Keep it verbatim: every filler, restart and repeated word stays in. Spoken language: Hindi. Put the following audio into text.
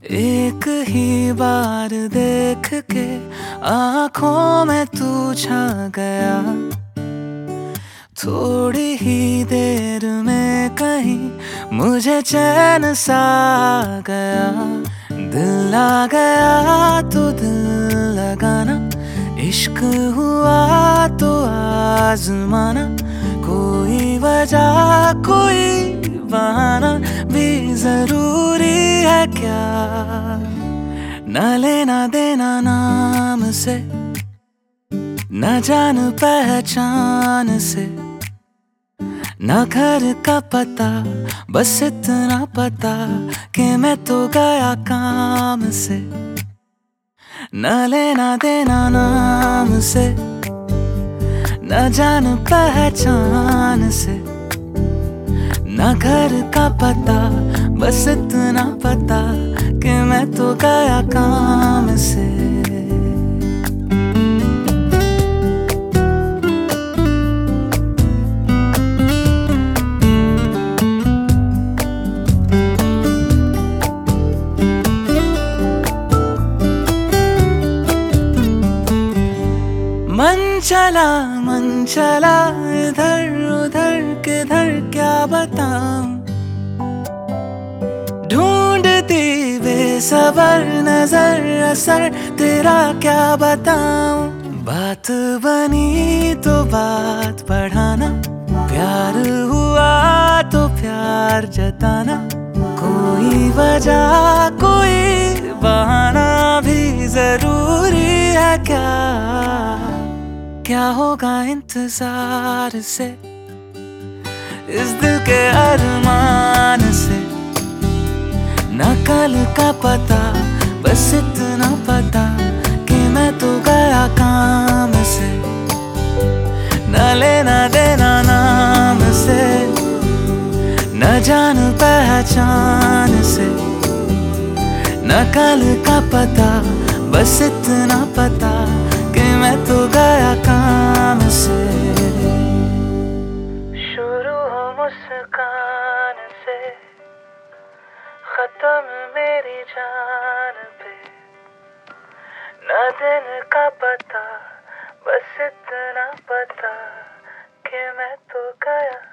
एक ही बार देख के आंखों में तू छा गया, थोड़ी ही देर में कहीं मुझे चैन सा आ गया। दिल आ गया तो दिल लगाना, इश्क हुआ तो आजमाना, कोई वजह कोई बहाना भी जरूरी है क्या? न लेना देना नाम से, न जान पहचान से, न घर का पता, बस इतना पता कि मैं तो गया काम से। न लेना देना नाम से, न जान पहचान से, न घर का पता, बस इतना पता कि मैं तो गया काम से। मन चला मन चला इधर उधर किधर क्या बताऊं, ढूंढती बेसबर नजर असर तेरा क्या बताऊं। बात बनी तो बात बढ़ाना, प्यार हुआ तो प्यार जताना, कोई वजह कोई बहाना भी जरूरी है क्या? क्या होगा इंतजार से, इस दिल के अरमान से, न कल का पता, बस इतना पता कि मैं तो गया काम से। न लेना देना नाम से, न जान पहचान से, न कल का पता, बस इतना पता कि मैं तो गया काम से। शुरू हो मुस्कान से, खत्म मेरी जान पे, न दिन का पता, बस इतना पता कि मैं तो गया